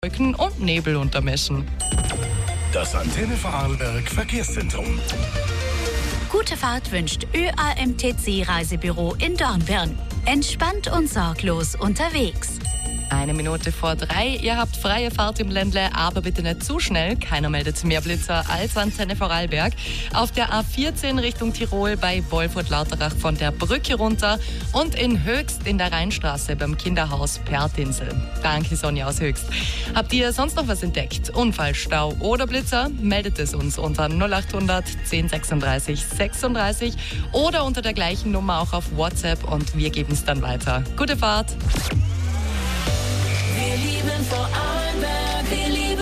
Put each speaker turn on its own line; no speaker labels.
Wolken und Nebel untermischen.
Das Antenne Vorarlberg Verkehrszentrum.
Gute Fahrt wünscht ÖAMTC Reisebüro in Dornbirn. Entspannt und sorglos unterwegs.
1:03. Ihr habt freie Fahrt im Ländle, aber bitte nicht zu schnell. Keiner meldet mehr Blitzer als Antenne Vorarlberg. Auf der A14 Richtung Tirol bei Wolfurt-Lauterach von der Brücke runter und in Höchst in der Rheinstraße beim Kinderhaus Pertinsel. Danke, Sonja aus Höchst. Habt ihr sonst noch was entdeckt? Unfall, Stau oder Blitzer? Meldet es uns unter 0800 1036 36 oder unter der gleichen Nummer auch auf WhatsApp und wir geben es dann weiter. Gute Fahrt!
Wir lieben Vorarlberg.